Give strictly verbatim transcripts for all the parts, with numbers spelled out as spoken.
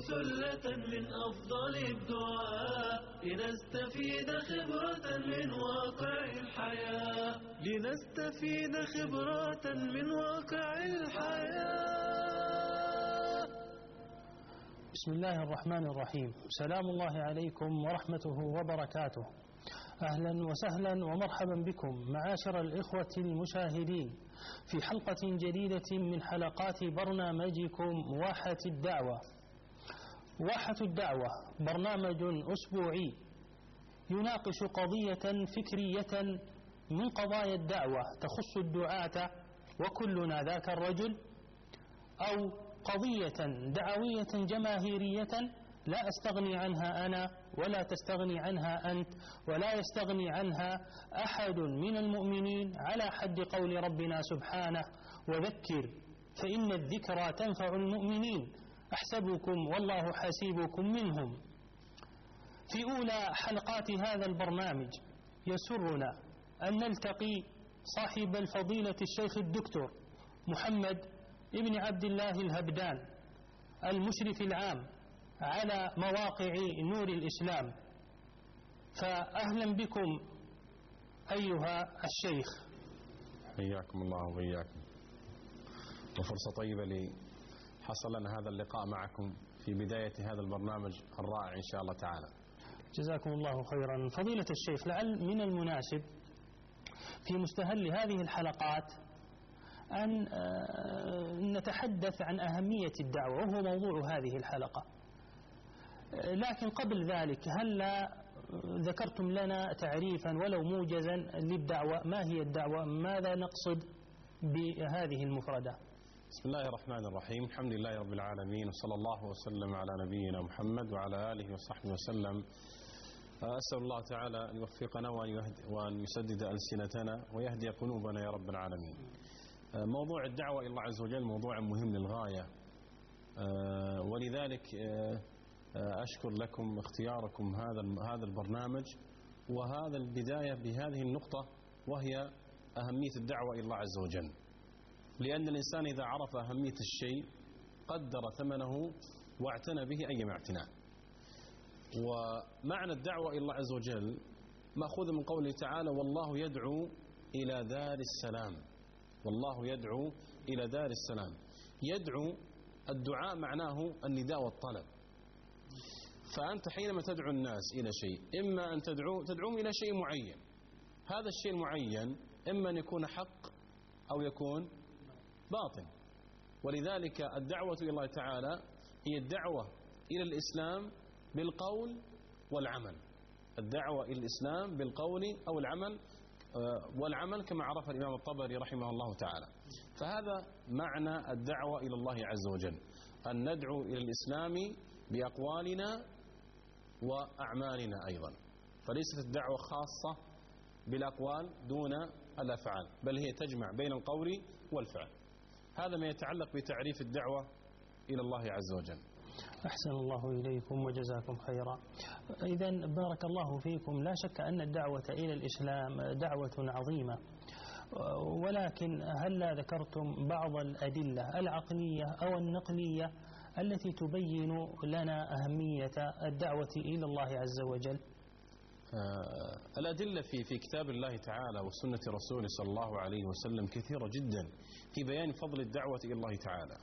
ثلة من أفضل الدعاء لنستفيد خبرة من واقع الحياة لنستفيد خبرة من واقع الحياة. بسم الله الرحمن الرحيم. سلام الله عليكم ورحمته وبركاته. أهلا وسهلا ومرحبا بكم معاشر الإخوة المشاهدين في حلقة جديدة من حلقات برنامجكم واحة الدعوة. واحة الدعوة برنامج أسبوعي يناقش قضية فكرية من قضايا الدعوة تخص الدعاة وكلنا ذاك الرجل، أو قضية دعوية جماهيرية لا أستغني عنها أنا ولا تستغني عنها أنت ولا يستغني عنها أحد من المؤمنين، على حد قول ربنا سبحانه: وذكر فإن الذكرى تنفع المؤمنين أحسبكم والله حسيبكم منهم. في أولى حلقات هذا البرنامج يسرنا أن نلتقي صاحب الفضيلة الشيخ الدكتور محمد ابن عبد الله الهبدان، المشرف العام على مواقع نور الإسلام. فأهلا بكم أيها الشيخ. حياكم الله وإياكم، وفرصة طيبة لي حصل لنا هذا اللقاء معكم في بداية هذا البرنامج الرائع إن شاء الله تعالى. جزاكم الله خيرا. فضيلة الشيخ، لعل من المناسب في مستهل هذه الحلقات أن نتحدث عن أهمية الدعوة، وهو موضوع هذه الحلقة. لكن قبل ذلك هل ذكرتم لنا تعريفا ولو موجزا للدعوة؟ ما هي الدعوة؟ ماذا نقصد بهذه المفردة؟ بسم الله الرحمن الرحيم. الحمد لله رب العالمين، وصلى الله وسلم على نبينا محمد وعلى آله وصحبه وسلم. أسأل الله تعالى أن يوفقنا وأن يسدد ألسنتنا ويهدي قلوبنا يا رب العالمين. موضوع الدعوة إلى الله عز وجل موضوع مهم للغاية، ولذلك أشكر لكم اختياركم هذا هذا البرنامج وهذا البداية بهذه النقطة، وهي أهمية الدعوة إلى الله عز وجل. لأن الإنسان إذا عرف أهمية الشيء قدر ثمنه واعتنى به أيما اعتناء. ومعنى الدعوة إلى الله عز وجل مأخوذ من قوله تعالى: والله يدعو إلى دار السلام. والله يدعو إلى دار السلام. يدعو، الدعاء معناه النداء والطلب. فأنت حينما تدعو الناس إلى شيء، إما أن تدعو تدعوهم إلى شيء معين. هذا الشيء المعين إما أن يكون حق أو يكون باطل. ولذلك الدعوة إلى الله تعالى هي الدعوة إلى الإسلام بالقول والعمل. الدعوة إلى الإسلام بالقول أو العمل والعمل كما عرف الإمام الطبري رحمه الله تعالى. فهذا معنى الدعوة إلى الله عز وجل، أن ندعو إلى الإسلام بأقوالنا وأعمالنا أيضا. فليست الدعوة خاصة بالأقوال دون الأفعال، بل هي تجمع بين القول والفعل. هذا ما يتعلق بتعريف الدعوة إلى الله عز وجل. أحسن الله إليكم وجزاكم خيرا. إذن بارك الله فيكم. لا شك أن الدعوة إلى الإسلام دعوة عظيمة، ولكن هل لا ذكرتم بعض الأدلة العقلية أو النقلية التي تبين لنا أهمية الدعوة إلى الله عز وجل؟ آه الأدلة في في كتاب الله تعالى وسنة رسوله صلى الله عليه وسلم كثيرة جدا في بيان فضل الدعوة إلى الله تعالى.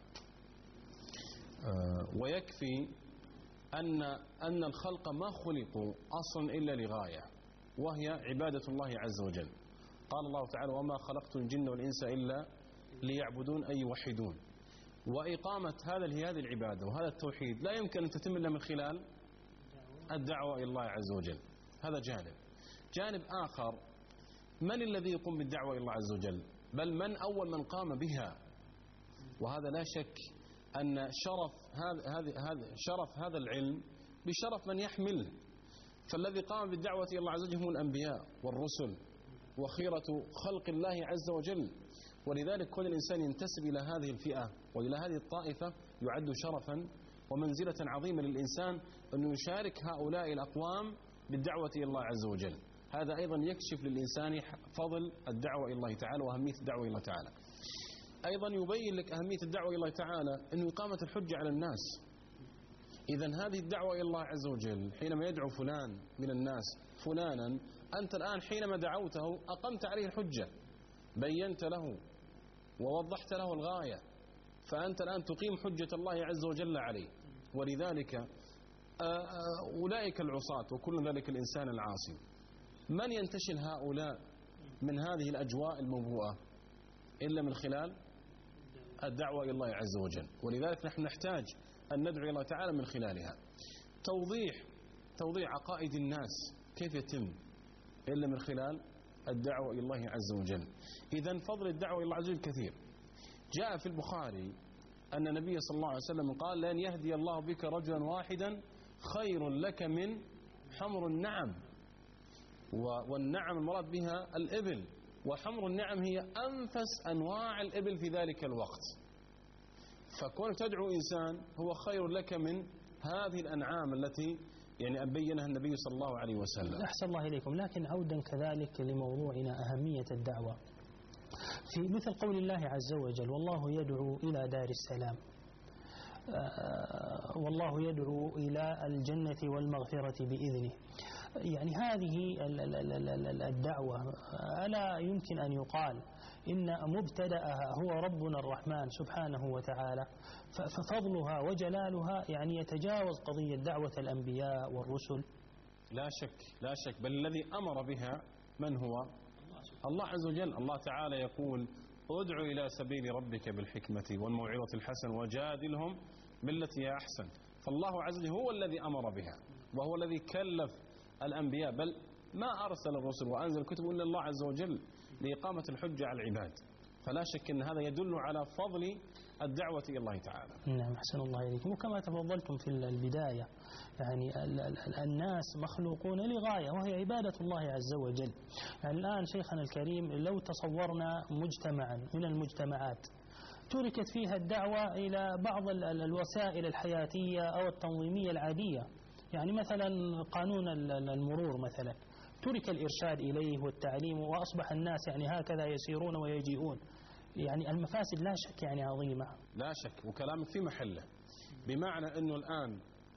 آه ويكفي أن أن الخلق ما خلقوا أصلا إلا لغاية، وهي عبادة الله عز وجل. قال الله تعالى: وما خلقت الجن والإنس إلا ليعبدون أي يوحدون. وإقامة هذا هذه العبادة وهذا التوحيد لا يمكن أن تتم إلا من خلال الدعوة إلى الله عز وجل. هذا جانب. جانب آخر: من الذي يقوم بالدعوة إلى الله عز وجل؟ بل من أول من قام بها. وهذا لا شك أن شرف هذا هذا شرف هذا العلم بشرف من يحمله. فالذي قام بالدعوة إلى الله عز وجل هم الأنبياء والرسل وخيرة خلق الله عز وجل. ولذلك كل إنسان ينتسب إلى هذه الفئة وإلى هذه الطائفة يعد شرفا ومنزلة عظيمة للإنسان أن يشارك هؤلاء الأقوام بالدعوة إلى الله عز وجل. هذا أيضا يكشف للإنسان فضل الدعوة إلى الله تعالى وأهمية الدعوة إلى الله تعالى. أيضا يبين لك أهمية الدعوة إلى الله تعالى أنه إقامة الحجة على الناس. إذن هذه الدعوة إلى الله عز وجل حينما يدعو فلان من الناس فلانا، أنت الآن حينما دعوته أقمت عليه الحجة، بينت له ووضحت له الغاية، فأنت الآن تقيم حجة الله عز وجل عليه. ولذلك أولئك العصاة وكل ذلك الإنسان العاصي، من ينتشل هؤلاء من هذه الأجواء الموبوءة إلا من خلال الدعوة إلى الله عز وجل. ولذلك نحن نحتاج أن ندعو الله تعالى من خلالها. توضيح توضيح عقائد الناس كيف يتم إلا من خلال الدعوة إلى الله عز وجل. إذن فضل الدعوة إلى الله عز وجل كثير. جاء في البخاري أن النبي صلى الله عليه وسلم قال: لن يهدي الله بك رجلا واحدا خير لك من حمر النعم. والنعم المراد بها الإبل، وحمر النعم هي أنفس أنواع الإبل في ذلك الوقت. فكون تدعو إنسان هو خير لك من هذه الأنعام التي يعني أبينها النبي صلى الله عليه وسلم. أحسن الله إليكم. لكن عودا كذلك لموضوعنا أهمية الدعوة، في مثل قول الله عز وجل: والله يدعو إلى دار السلام، والله يدعو إلى الجنة والمغفرة بإذنه. يعني هذه الدعوة ألا يمكن أن يقال إن مبتدأها هو ربنا الرحمن سبحانه وتعالى، ففضلها وجلالها يعني يتجاوز قضية دعوة الأنبياء والرسل؟ لا شك لا شك بل الذي أمر بها من هو؟ الله عز وجل. الله تعالى يقول: ادع إلى سبيل ربك بالحكمة والموعظة الحسنة وجادلهم بالتي هي أحسن. فالله عز وجل هو الذي أمر بها، وهو الذي كلف الأنبياء، بل ما أرسل الرسل وأنزل الكتب إلا الله عز وجل لإقامة الحجة على العباد. فلا شك أن هذا يدل على فضل الدعوة إلى الله تعالى. نعم، أحسن الله إليكم. وكما تفضلتم في البداية، يعني الناس مخلوقون لغاية وهي عبادة الله عز وجل. يعني الآن شيخنا الكريم، لو تصورنا مجتمعا من المجتمعات تركت فيها الدعوة إلى بعض الوسائل الحياتية أو التنظيمية العادية، يعني مثلا قانون المرور مثلا ترك الإرشاد إليه والتعليم، وأصبح الناس يعني هكذا يسيرون ويجيئون، يعني المفاسد لا شك يعني عظيمة. لا شك، وكلامك في محله، بمعنى أنه الآن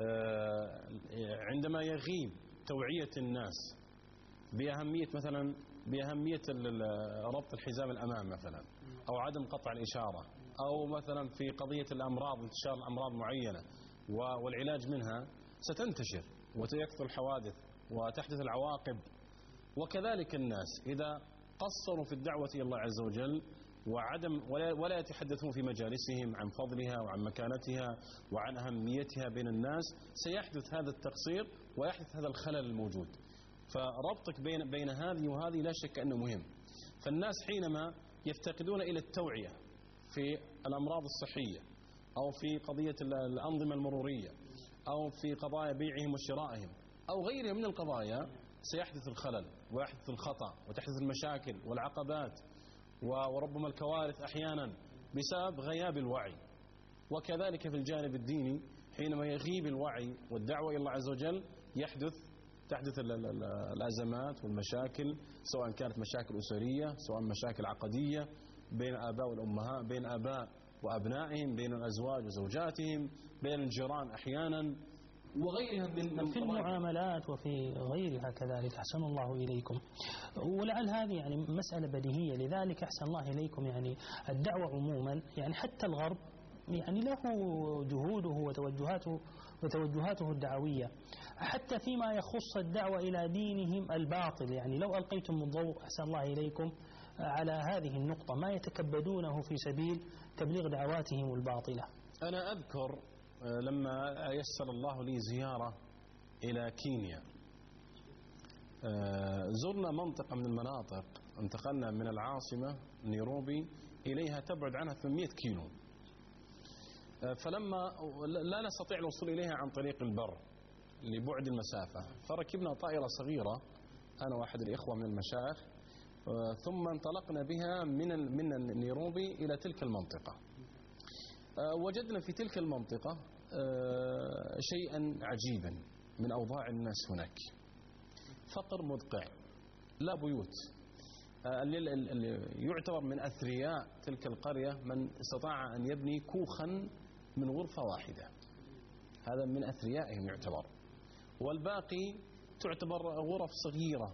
عندما يغيب توعية الناس بأهمية مثلا بأهمية ربط الحزام الأمام مثلا، أو عدم قطع الإشارة، أو مثلا في قضية الأمراض، انتشار الأمراض معينة والعلاج منها، ستنتشر وتكثر الحوادث وتحدث العواقب. وكذلك الناس إذا قصروا في الدعوة إلى الله عز وجل وعدم ولا, ولا يتحدثون في مجالسهم عن فضلها وعن مكانتها وعن أهميتها بين الناس، سيحدث هذا التقصير ويحدث هذا الخلل الموجود. فربطك بين بين هذه وهذه لا شك أنه مهم. فالناس حينما يفتقدون إلى التوعية في الأمراض الصحية، أو في قضية الأنظمة المرورية، أو في قضايا بيعهم وشرائهم، أو غيرها من القضايا، سيحدث الخلل ويحدث الخطأ وتحدث المشاكل والعقبات وربما الكوارث أحيانا بسبب غياب الوعي. وكذلك في الجانب الديني، حينما يغيب الوعي والدعوة إلى الله عز وجل يحدث تحدث الأزمات والمشاكل، سواء كانت مشاكل أسرية، سواء مشاكل عقدية بين آباء والأمهات، بين آباء وأبنائهم، بين الأزواج وزوجاتهم، بين الجيران أحيانا، وغيرها من في المعاملات وفي غيرها كذلك. أحسن الله إليكم. ولعل هذه يعني مسألة بديهية، لذلك أحسن الله إليكم يعني الدعوة عموما، يعني حتى الغرب يعني له جهوده وتوجهاته وتوجهاته الدعوية، حتى فيما يخص الدعوة إلى دينهم الباطل. يعني لو ألقيتم الضوء أحسن الله إليكم على هذه النقطة، ما يتكبدونه في سبيل تبليغ دعواتهم الباطلة. أنا أذكر لما يسر الله لي زيارة إلى كينيا، زرنا منطقة من المناطق، انتقلنا من العاصمة نيروبي إليها تبعد عنها ثمانمائة كيلو، فلما لا نستطيع الوصول إليها عن طريق البر لبعد المسافة، فركبنا طائرة صغيرة أنا وأحد الإخوة من المشايخ، ثم انطلقنا بها من من نيروبي إلى تلك المنطقة. وجدنا في تلك المنطقة شيئا عجيبا من أوضاع الناس هناك. فقر مدقع، لا بيوت. يعتبر من أثرياء تلك القرية من استطاع أن يبني كوخا من غرفة واحدة. هذا من أثريائهم يعتبر. والباقي تعتبر غرف صغيرة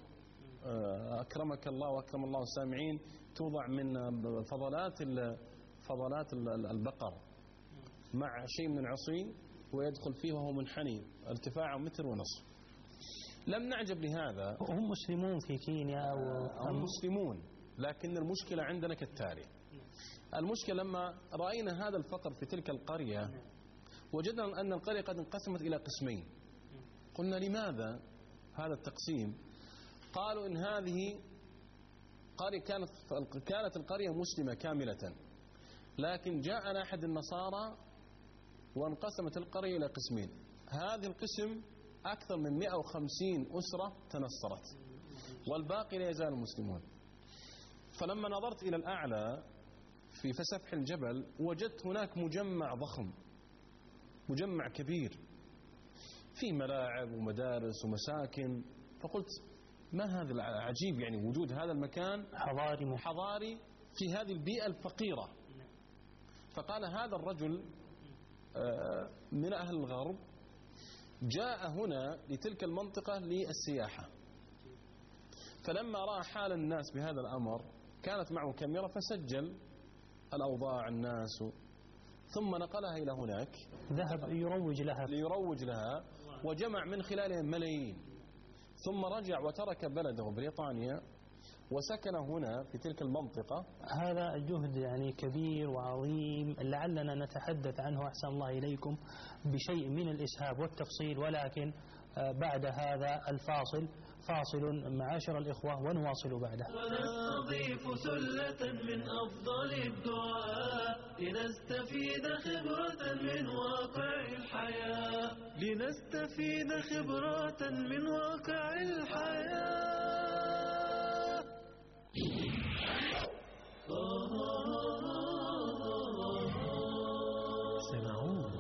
أكرمك الله وأكرم الله السامعين، توضع من فضلات فضلات البقر مع شيء من عصي ويدخل فيه وهو منحني ارتفاعه متر ونصف. لم نعجب لهذا. هم مسلمون في كينيا أو هم مسلمون، لكن المشكلة عندنا كالتالي. المشكلة لما رأينا هذا الفقر في تلك القرية وجدنا أن القرية قد انقسمت إلى قسمين. قلنا لماذا هذا التقسيم؟ قالوا إن هذه قرية كانت كانت القرية مسلمة كاملة، لكن جاءنا أحد النصارى وانقسمت القرية إلى قسمين. هذه القسم أكثر من مئة وخمسين أسرة تنصرت والباقي لا يزال مسلمون. فلما نظرت إلى الأعلى في سفح الجبل وجدت هناك مجمع ضخم، مجمع كبير فيه ملاعب ومدارس ومساكن. فقلت ما هذا العجيب، يعني وجود هذا المكان حضاري حضاري في هذه البيئة الفقيرة. فقال هذا الرجل من أهل الغرب جاء هنا لتلك المنطقة للسياحة، فلما رأى حال الناس بهذا الأمر كانت معه كاميرا فسجل الأوضاع الناس ثم نقلها إلى هناك، ذهب يروج لها ليروج لها وجمع من خلالها ملايين، ثم رجع وترك بلده بريطانيا وسكن هنا في تلك المنطقة. هذا جهد يعني كبير وعظيم لعلنا نتحدث عنه أحسن الله إليكم بشيء من الإسهاب والتفصيل، ولكن بعد هذا الفاصل فاصل معاشر الإخوة ونواصل بعده. ونستضيف سلة من أفضل الدعاء لنستفيد خبرة من واقع الحياة، لنستفيد خبرة من واقع الحياة. سمعون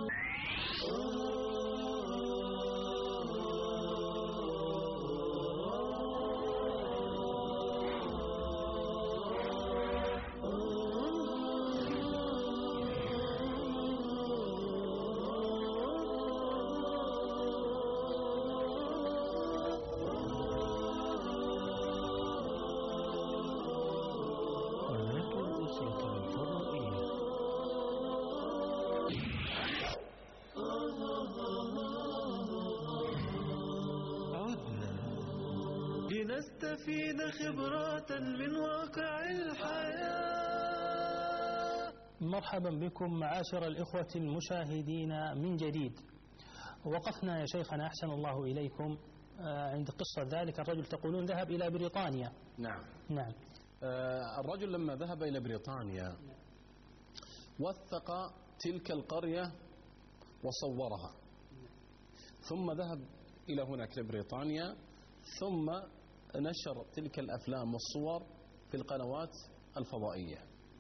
لنستفيد خبرات من واقع الحياة. مرحبا بكم معاشر الإخوة المشاهدين من جديد. وقفنا يا شيخنا أحسن الله إليكم عند قصة ذلك الرجل تقولون ذهب إلى بريطانيا. نعم نعم. آه الرجل لما ذهب إلى بريطانيا وثق تلك القرية وصورها، ثم ذهب إلى هناك لبريطانيا ثم نشر تلك الأفلام والصور في القنوات الفضائية.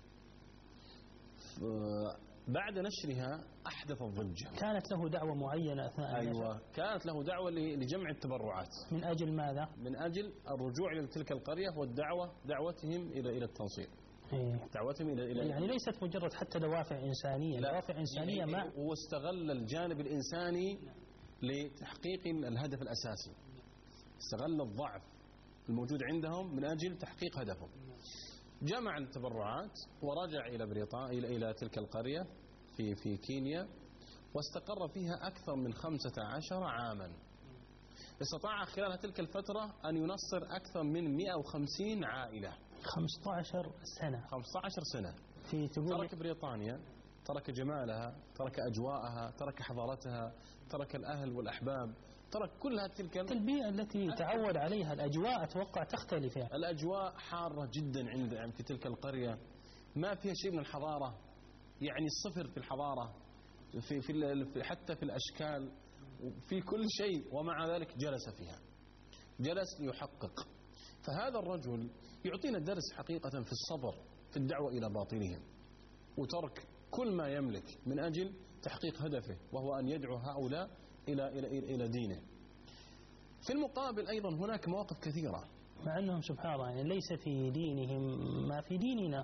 بعد نشرها أحدث الضجة. كانت له دعوة معينة أثناء أيوة، كانت له دعوة لجمع التبرعات. من أجل ماذا؟ من أجل الرجوع إلى تلك القرية والدعوة دعوتهم إلى إلى التنصير. إيه. دعوتهم إلى إلى يعني ليست مجرد حتى دوافع إنسانية، دوافع إنسانية ما هو استغل الجانب الإنساني لتحقيق الهدف الأساسي، استغل الضعف الموجود عندهم من أجل تحقيق هدفهم. جمع التبرعات ورجع إلى بريطانيا إلى إلى تلك القرية في في كينيا واستقر فيها أكثر من خمسة عشر عاما. استطاع خلال تلك الفترة أن ينصر أكثر من مئة وخمسين عائلة. خمسة عشر سنة. خمسة عشر سنة. في ترك بريطانيا، ترك جمالها، ترك أجواءها، ترك حضارتها، ترك الأهل والأحباب، ترك كل هذه تلك البيئة التي تعود عليها. الأجواء أتوقع تختلف يعني. الأجواء حارة جدا عند في تلك القرية، ما فيها شيء من الحضارة، يعني الصفر في الحضارة في في حتى في الأشكال في كل شيء، ومع ذلك جلس فيها، جلس ليحقق. فهذا الرجل يعطينا درس حقيقة في الصبر في الدعوة إلى باطلهم وترك كل ما يملك من أجل تحقيق هدفه، وهو أن يدعو هؤلاء إلى إلى إلى دينه. في المقابل أيضا هناك مواقف كثيرة، مع أنهم سبحان الله يعني ليس في دينهم ما في ديننا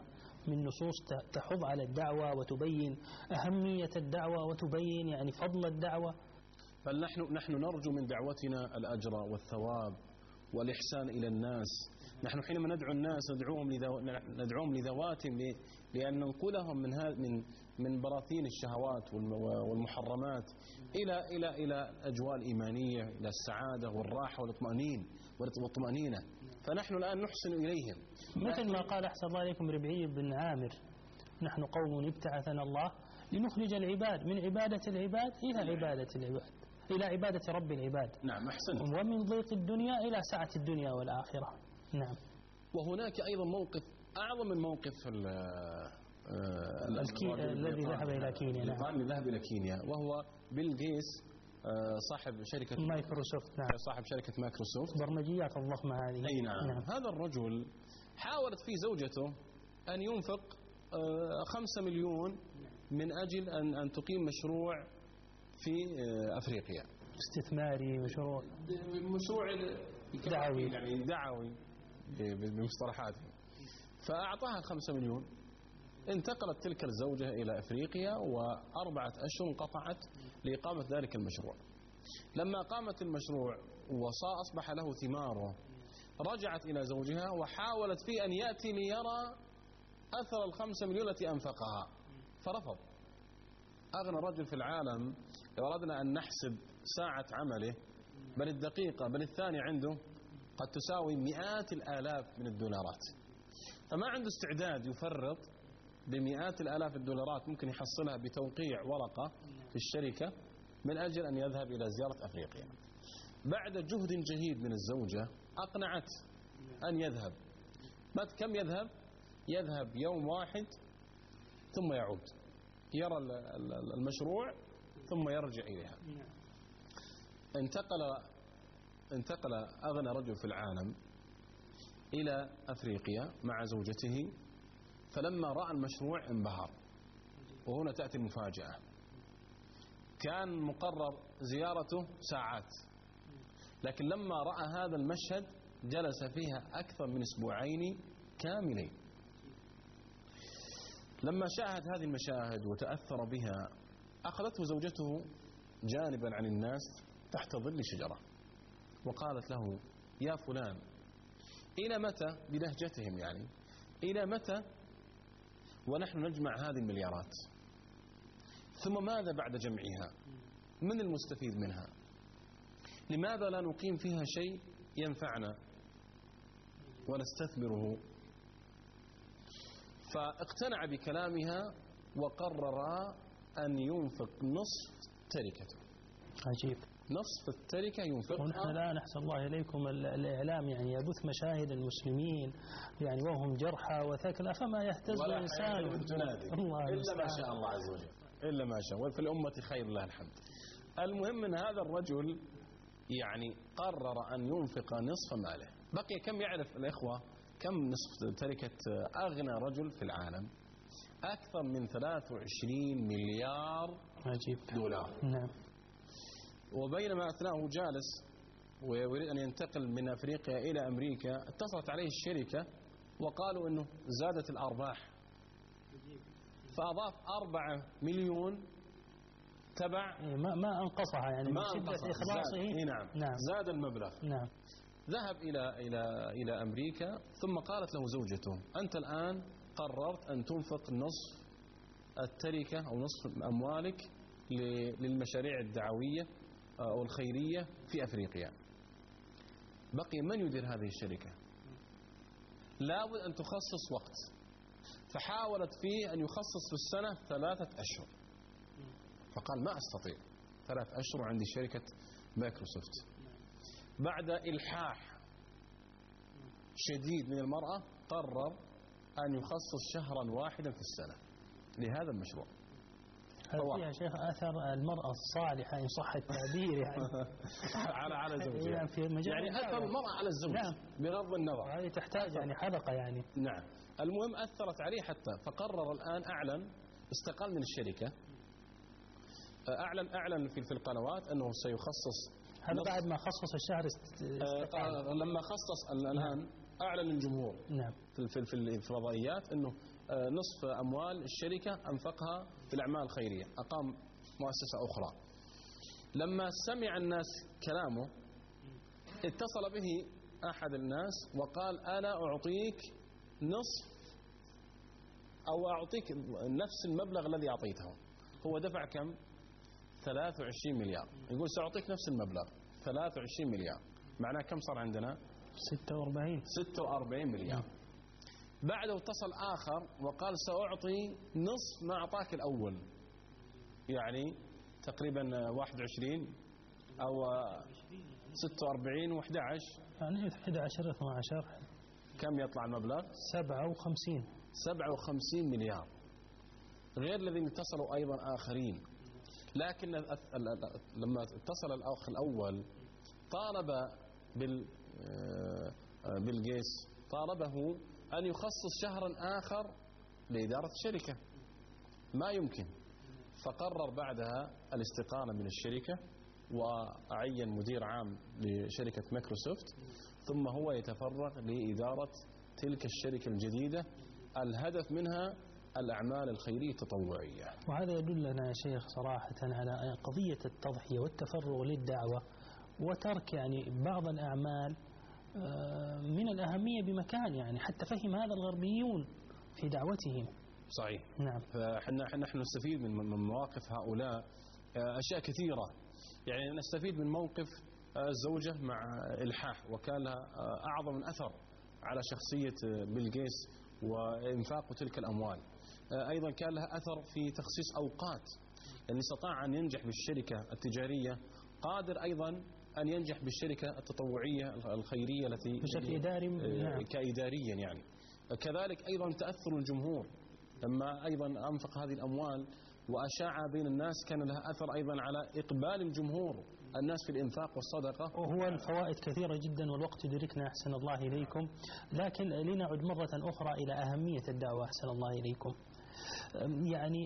من نصوص تحض على الدعوة وتبين أهمية الدعوة وتبين يعني فضل الدعوة؟ بل نحن نحن نرجو من دعوتنا الأجر والثواب والإحسان إلى الناس. نحن حينما ندعو الناس ندعوهم لذو... ندعوهم لذواتهم ل... لأن ننقلهم من ها... من من براثين الشهوات والمحرمات إلى إلى إلى الأجواء الإيمانية، إلى السعادة والراحة والاطمئنين والطمأنينة. فنحن الآن نحسن إليهم مثل ما قال أحسن الله عليكم ربعي بن عامر: نحن قوم ابتعثنا الله لنخرج العباد من عبادة العباد إلى عبادة العباد إلى عبادة رب العباد. نعم أحسنت. ومن ضيق الدنيا إلى سعة الدنيا والآخرة. نعم. وهناك أيضا موقف أعظم من موقف الذي ذهب إلى كينيا. نعم. ذهب إلى كينيا وهو بيل جيتس صاحب شركة مايكروسوفت. نعم. صاحب شركة مايكروسوفت برمجيات الضخمة هذه. أي نعم. نعم. هذا الرجل حاولت في زوجته أن ينفق خمسة مليون من أجل أن أن تقيم مشروع في أفريقيا، استثماري، مشروع مشروع دعوي يعني دعوي بمصطلحاته. فأعطاها خمسة مليون. انتقلت تلك الزوجة إلى أفريقيا وأربعة أشهر انقطعت لإقامة ذلك المشروع. لما قامت المشروع وأصبح له ثماره رجعت إلى زوجها وحاولت فيه أن يأتي ليرى أثر الخمسة مليون التي أنفقها، فرفض. أغنى رجل في العالم لو أردنا أن نحسب ساعة عمله بل الدقيقة بل الثانية عنده قد تساوي مئات الآلاف من الدولارات، فما عنده استعداد يفرط بمئات الآلاف الدولارات ممكن يحصلها بتوقيع ورقة في الشركة من أجل أن يذهب إلى زيارة أفريقيا. بعد جهد جهيد من الزوجة أقنعت أن يذهب. بعد كم يذهب؟ يذهب يوم واحد ثم يعود يرى المشروع ثم يرجع إليها. انتقل انتقل أغنى رجل في العالم إلى أفريقيا مع زوجته، فلما رأى المشروع انبهر. وهنا تأتي المفاجأة. كان مقرر زيارته ساعات، لكن لما رأى هذا المشهد جلس فيها أكثر من أسبوعين كاملين. لما شاهد هذه المشاهد وتأثر بها أخذته زوجته جانبا عن الناس تحت ظل شجرة وقالت له: يا فلان، إلى متى، بلهجتهم يعني، إلى متى ونحن نجمع هذه المليارات؟ ثم ماذا بعد جمعها؟ من المستفيد منها؟ لماذا لا نقيم فيها شيء ينفعنا ونستثمره؟ فاقتنع بكلامها وقرر أن ينفق نصف تركته. عجيب. نصف التركة ينفقها. ونحن الآن أحسن الله إليكم الإعلام يعني يبث مشاهد المسلمين يعني وهم جرحى وثكلى، فما يهتز الإنسان إلا ما شاء الله عز وجل، إلا ما شاء، وفي الأمة خير لها الحمد. المهم أن هذا الرجل يعني قرر أن ينفق نصف ماله. بقي كم يعرف الإخوة كم نصف تركة أغنى رجل في العالم؟ أكثر من ثلاثة وعشرين مليار عجيب. دولار. نعم. وبينما أثناءه جالس ويريد أن ينتقل من أفريقيا إلى أمريكا اتصلت عليه الشركة وقالوا أنه زادت الأرباح، فأضاف أربعة مليون تبع. ما ما أنقصها يعني ما من شدة أنقصها. إخلاصه. زاد. نعم. نعم. زاد المبلغ. نعم. ذهب إلى إلى إلى أمريكا ثم قالت له زوجته: أنت الآن قررت أن تنفق نصف التركة أو نصف أموالك للمشاريع الدعوية أو الخيرية في أفريقيا. بقي من يدير هذه الشركة؟ لابد أن تخصص وقت. فحاولت فيه أن يخصص في السنة ثلاثة أشهر، فقال: ما أستطيع ثلاث أشهر عندي شركة مايكروسوفت. بعد إلحاح شديد من المرأة قرر أن يخصص شهرا واحدا في السنة لهذا المشروع. هل فيها شيخ أثر المرأة الصالحة إن صح التعبير يعني على على زوجها يعني, في مجال يعني أثر المرأة على الزوج. نعم. بغض النظر هذه تحتاج يعني حلقة يعني. نعم. المهم أثرت عليه حتى فقرر الآن أعلن استقال من الشركة. أعلن أعلن في في القنوات أنه سيخصص. هذا بعد ما خصص الشهر استقال. لما خصص الآن أعلن الجمهور. نعم. في في في الفضائيات أنه نصف أموال الشركة أنفقها في الأعمال الخيرية، أقام مؤسسة أخرى. لما سمع الناس كلامه اتصل به أحد الناس وقال أنا أعطيك نصف أو أعطيك نفس المبلغ الذي أعطيته. هو دفع كم؟ ثلاثة وعشرين مليار. يقول سأعطيك نفس المبلغ ثلاثة وعشرين مليار، معناه كم صار عندنا؟ ستة وأربعين ستة وأربعين مليار. بعده اتصل آخر وقال سأعطي نصف ما أعطاك الأول، يعني تقريبا واحد وعشرين أو ستة وأربعين وأحد عشر، يعني أحد عشر اثني عشر، كم يطلع المبلغ؟ سبعة وخمسين سبعة وخمسين مليار، غير الذين اتصلوا أيضا آخرين. لكن لما اتصل الأخ الأول طالب بال بالجيس طالبه أن يخصص شهرا آخر لإدارة الشركة، ما يمكن. فقرر بعدها الاستقالة من الشركة وعين مدير عام لشركة مايكروسوفت، ثم هو يتفرغ لإدارة تلك الشركة الجديدة الهدف منها الأعمال الخيرية التطوعية. وهذا يدلنا يا شيخ صراحة على قضية التضحية والتفرغ للدعوة وترك يعني بعض الأعمال من الأهمية بمكان، يعني حتى فهم هذا الغربيون في دعوتهم. صحيح. نعم. فإحنا نحن نستفيد من من مواقف هؤلاء أشياء كثيرة. يعني نستفيد من موقف الزوجة مع إلحاح، وكان لها أعظم أثر على شخصية بيل جيتس وإنفاق تلك الأموال. أيضا كان لها أثر في تخصيص أوقات، يعني استطاع أن ينجح بالشركة التجارية، قادر أيضا أن ينجح بالشركة التطوعية الخيرية التي بشكل إداري. نعم. كإداريا يعني. كذلك أيضا تأثر الجمهور لما أيضا أنفق هذه الأموال وأشاع بين الناس، كان لها أثر أيضا على إقبال الجمهور الناس في الإنفاق والصدقة. وهو الفوائد كثيرة جدا والوقت يدركنا أحسن الله إليكم، لكن لنعد مرة أخرى إلى أهمية الدعوة أحسن الله إليكم. يعني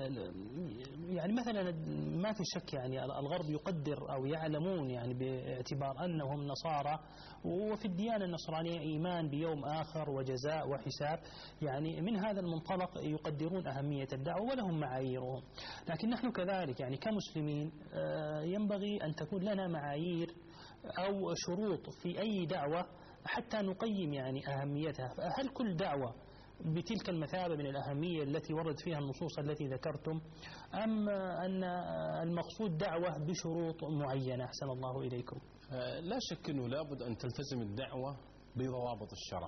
يعني مثلا ما في شك يعني الغرب يقدر أو يعلمون يعني باعتبار أنهم نصارى، وفي الديانة النصرانية إيمان بيوم آخر وجزاء وحساب، يعني من هذا المنطلق يقدرون أهمية الدعوة ولهم معاييرهم. لكن نحن كذلك يعني كمسلمين ينبغي أن تكون لنا معايير أو شروط في أي دعوة حتى نقيم يعني أهميتها. هل كل دعوة بتلك المثابة من الأهمية التي ورد فيها النصوص التي ذكرتم، أم أن المقصود دعوة بشروط معينة أحسن الله إليكم؟ لا شك أنه لابد أن تلتزم الدعوة بضوابط الشرع،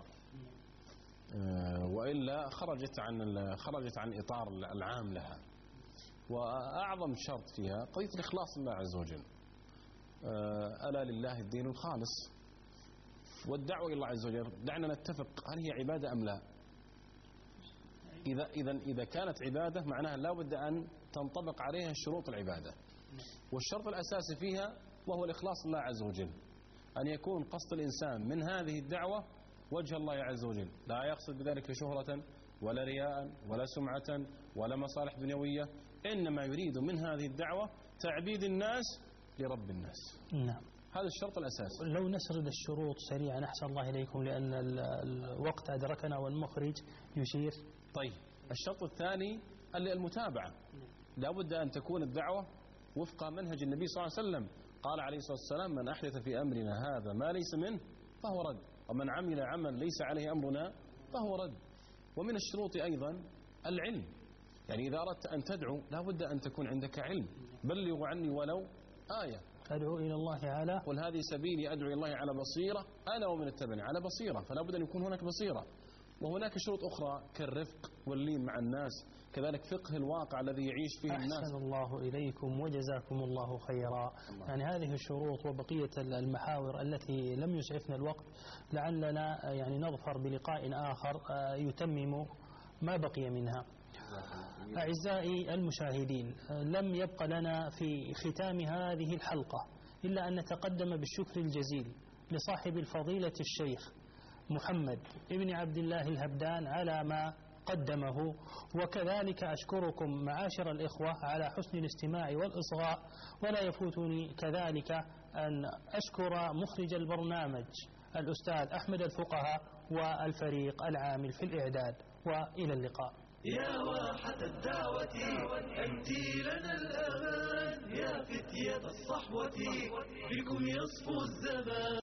وإلا خرجت عن خرجت عن إطار العام لها. وأعظم شرط فيها قضية الإخلاص لله عز وجل. ألا لله الدين الخالص. والدعوة إلى الله عز وجل دعنا نتفق هل هي عبادة أم لا. إذا إذا إذا كانت عبادة معناها لا بد أن تنطبق عليها شروط العبادة، والشرط الأساسي فيها وهو الإخلاص لله عز وجل، أن يكون قصد الإنسان من هذه الدعوة وجه الله عز وجل، لا يقصد بذلك شهرة ولا رياء ولا سمعة ولا مصالح دنيوية، إنما يريد من هذه الدعوة تعبيد الناس لرب الناس. نعم. هذا الشرط الأساسي. لو نسرد الشروط سريعا أحسن الله إليكم لأن الوقت أدركنا والمخرج يشير. طيب، الشرط الثاني المتابعة. لا بد أن تكون الدعوة وفق منهج النبي صلى الله عليه وسلم. قال عليه الصلاة والسلام من أحدث في أمرنا هذا ما ليس منه فهو رد، ومن عمل عمل ليس عليه أمرنا فهو رد. ومن الشروط أيضا العلم، يعني إذا أردت أن تدعو لا بد أن تكون عندك علم. بلغوا عني ولو آية. أدعو إلى الله على قل هذه سبيلي أدعو إلى الله على بصيرة أنا ومن اتبعني، على بصيرة، فلا بد أن يكون هناك بصيرة. وهناك شروط أخرى كالرفق واللين مع الناس، كذلك فقه الواقع الذي يعيش فيه أحسن الناس. أحسن الله إليكم وجزاكم الله خيرا. الله. يعني هذه الشروط وبقية المحاور التي لم يسعفنا الوقت لعلنا يعني نظفر بلقاء آخر يتمم ما بقي منها. أعزائي المشاهدين، لم يبق لنا في ختام هذه الحلقة إلا أن نتقدم بالشكر الجزيل لصاحب الفضيلة الشيخ محمد ابن عبد الله الهبدان على ما قدمه، وكذلك أشكركم معاشر الإخوة على حسن الاستماع والإصغاء. ولا يفوتني كذلك أن أشكر مخرج البرنامج الأستاذ أحمد الفقهاء والفريق العامل في الإعداد. وإلى اللقاء. يا واحة الدعوة أنت لنا الأمان، يا فتية الصحوة بكم يصفو الزمان.